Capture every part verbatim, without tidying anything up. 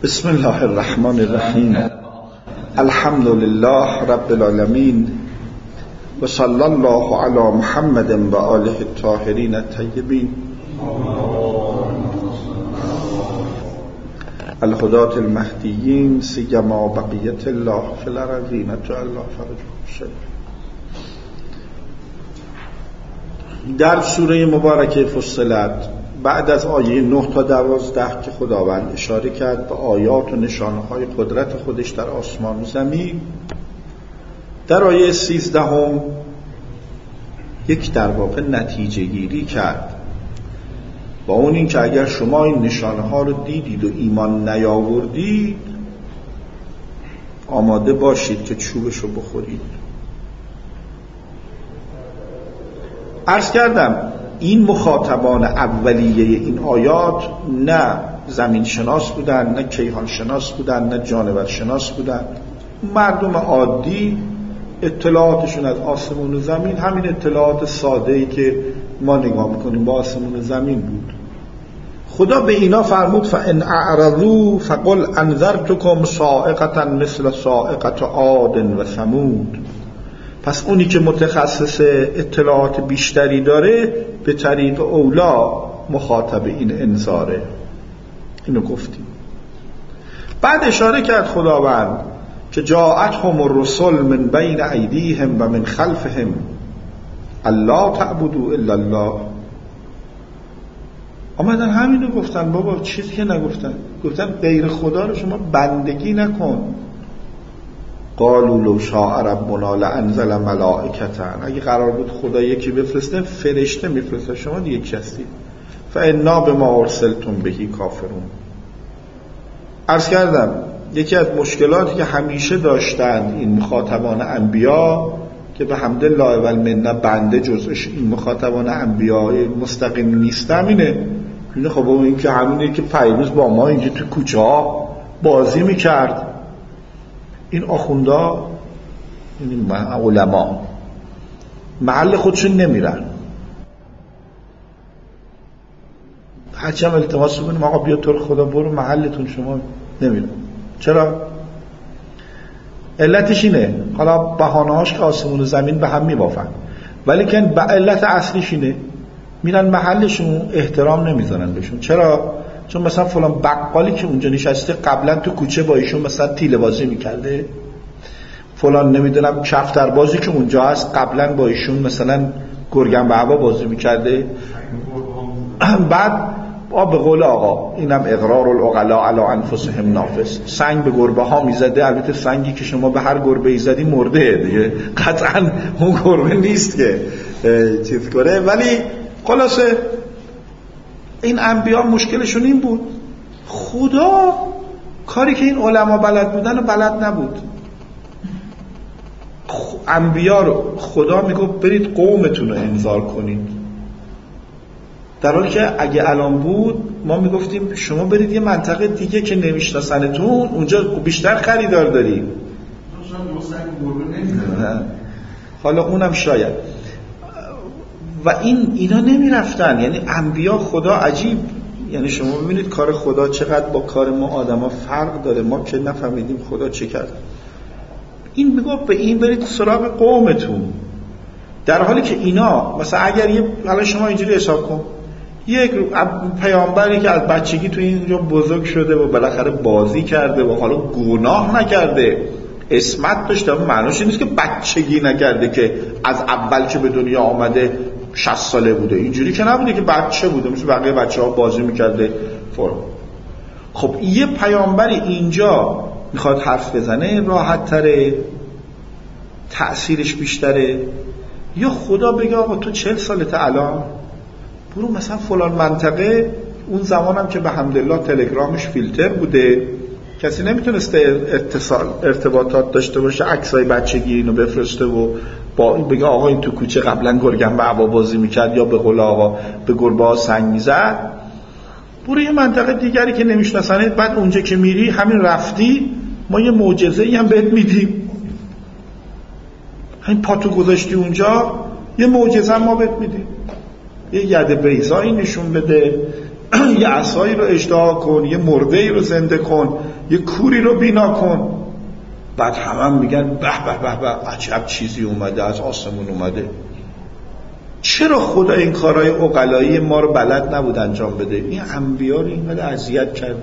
بسم الله الرحمن الرحیم. الحمد لله رب العالمین و صلی الله علی محمد و آله الطاهرین الطیبین الهداة المهدیین سیما بقیت الله فی الارضین جعل الله فرجهم شریف. در سوره مبارکه فصلت بعد از آیه نه تا دوازده که خداوند اشاره کرد به آیات و نشانه‌های قدرت خودش در آسمان و زمین، در آیه سیزدهم یک در واقع نتیجه گیری کرد با اون این که اگر شما این نشانه‌ها رو دیدید و ایمان نیاوردید آماده باشید که چوبش رو بخورید. عرض کردم این مخاطبان اولیه این آیات نه زمین شناس بودن، نه کیهان شناس بودن، نه جانور شناس بودن، مردم عادی. اطلاعاتشون از آسمون و زمین همین اطلاعات ساده‌ای که ما نگاه میکنیم با آسمون و زمین بود. خدا به اینا فرمود فَإِنْ أَعْرَضُوا فَقُلْ أَنذَرْتُكُمْ صَاعِقَةً مثل صاعقة عاد و ثمود. پس اونی که متخصص اطلاعات بیشتری داره به طریق اولا مخاطب این انذاره. اینو گفتیم. بعد اشاره کرد خداوند که جاءتهم الرسل من بین ایدیهم و من خلفهم الا تعبدوا الا الله. آمدن همینو گفتن، بابا چیزی که نگفتن، گفتن غیر خدا رو شما بندگی نکن. قالوا لو شاء ربنا لانزل ملائکة. اگه قرار بود خدا یکی بفرسته فرشته میفرسته، شما دیگه کی هستید؟ فانا بما ارسلتم به کافرون. عرض کردم یکی از مشکلاتی که همیشه داشتن این مخاطبان انبیا که به حمدالله و المنه بنده جزش این مخاطبان انبیا مستقیم نیستم اینه اینه خب این که همینه که پیروز با ما اینجا تو کوچه ها بازی میکرد. این آخوندا، این علما محل خودشون نمیرن، هرچی هم التماس بکنیم آقا بیا تو رو خدا برو محلتون، شما نمیرن. چرا؟ علتش اینه، حالا بهانه‌هاش که آسمون و زمین به هم میبافن، ولی که علت اصلیش اینه میرن محلشون، احترام نمیذارن بهشون. چرا؟ چون مثلا فلان بقالی که اونجا نشسته قبلا تو کوچه با ایشون مثلا تیله بازی میکرده، فلان نمیدونم کفتر بازی که اونجا هست قبلا با ایشون مثلا گرگن به هوا بازی میکرده. بعد آ به قول آقا اینم اقرار العقلاء علی انفسهم نافس، سنگ به گربه ها میزده. البته سنگی که شما به هر گربه ای زدی مرده دیگه، قطعا اون گربه نیست که چیز کنه. ولی خلاصه این انبیا مشکلشون این بود، خدا کاری که این علما بلد بودن و بلد نبود. انبیا رو خدا میگفت برید قومتون رو انذار کنید، در حالی که اگه الان بود ما میگفتیم شما برید یه منطقه دیگه که نمیشناسنتون، اونجا بیشتر خریدار دارید. حالا اونم شاید. و این اینا نمیرفتن. یعنی انبیا خدا عجیب، یعنی شما ببینید کار خدا چقدر با کار ما آدما فرق داره. ما که نفهمیدیم خدا چه کرد. این میگفت به این برید سراغ قومتون، در حالی که اینا مثلا اگر یه حالا شما اینجوری حساب کن یک پیامبری که از بچگی تو اینجا بزرگ شده و بالاخره بازی کرده و حالا گناه نکرده، اسمت داشته، معنیش نیست که بچگی نکرده که از اول که به دنیا آمده شصت ساله بوده. اینجوری که نبوده که بچه بوده مثل بقیه بچه ها بازی میکرده فرم. خب یه پیامبری اینجا میخواد حرف بزنه راحت تره، تأثیرش بیشتره، یا خدا بگه آقا تو چهل سالته الان برو مثلا فلان منطقه. اون زمانم که به حمدالله تلگرامش فیلتر بوده، کسی نمیتونسته اتصال ارتباطات داشته باشه، عکسای بچگی اینو بفرسته و با بگه آقا این تو کوچه قبلا گرگن به هوا بازی میکرد یا به قول آقا به گربه ها سنگ میزد. برو یه منطقه دیگری که نمیشناسنه، بعد اونجا که میری همین رفتی ما یه معجزه‌ای هم بهت میدیم، همین پاتو گذاشتی اونجا یه معجزه ما بهت میدیم، یه ید بیضایی نشون بده، یه عصایی رو اژدها کن، یه مرده‌ای رو زنده کن، یه کوری رو بینا کن. بعد همه هم میگن به به به به عجب چیزی اومده از آسمون اومده. چرا خدا این کارهای عقلایی ما رو بلد نبود انجام بده؟ این انبیا رو اینقدر اذیت کرد.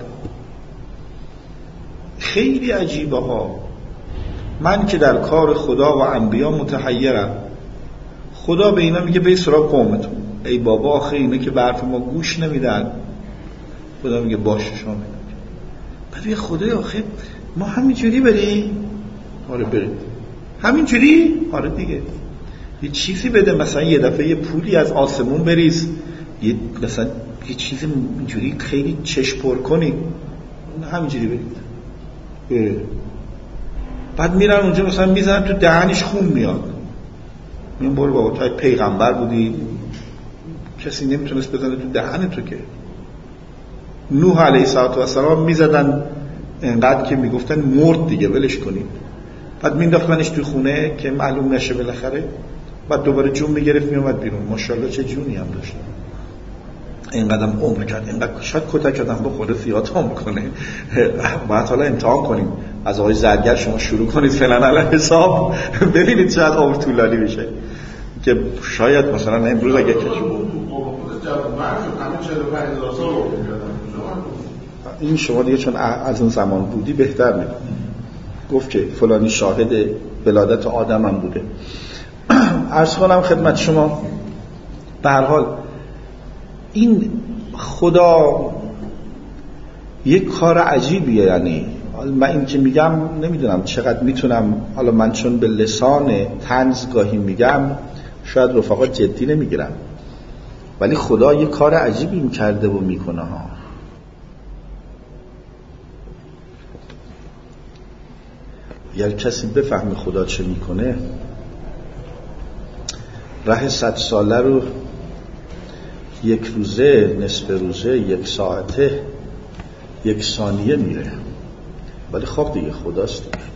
خیلی عجیبه ها. من که در کار خدا و انبیا متحیرم. خدا به اینا میگه به سراغ قومتون. ای بابا آخه اینا که به حرف ما گوش نمیدن. خدا میگه باشه شما میدن. بعد یه خدای آخه ما همینجوری بریم؟ آره بریم. همینجوری؟ آره دیگه. یه چیزی بده، مثلا یه دفعه یه پولی از آسمون بریز، یه مثلا یه چیزی اینجوری خیلی چشم پر کنی، همینجوری برید. بعد میرن اونجا مثلا میزنن تو دهنش خون میاد. میگن برو بابا تو پیغمبر بودی، کسی نمیتونست بزنه تو دهن تو که. نوح علیه السلام میزدن انقدر که میگفتن مرد دیگه ولش کنید. بعد مینداختنش تو خونه که معلوم نشه بالاخره. بعد دوباره جون میگرفت میومد بیرون. ماشاءالله چه جونی هم داشت. اینقدرم عمر کرد، اینقدر شاید کتک آدم بخوره فیاتا میکنه. باید حالا امتحان کنیم از آقای زرگر شما شروع کنید فعلا علی حساب ببینید شاید عمر طولانی بشه که شاید مثلا امروز اگه این شما دیگه چون از اون زمان بودی بهتر میدونی. گفت که فلانی شاهد ولادت آدم هم بوده. عرض کنم خدمت شما به هر حال این خدا یک کار عجیبیه. یعنی من این که میگم نمیدونم چقدر میتونم، حالا من چون به لسان طنز گاهی میگم شاید رفقا جدی نمیگیرن، ولی خدا یک کار عجیبی میکرده و میکنه ها. اگر کسی بفهمه خدا چه میکنه، ره صد ساله رو یک روزه، نصف روزه، یک ساعته، یک ثانیه میره. ولی خب دیگه خداست دیگه.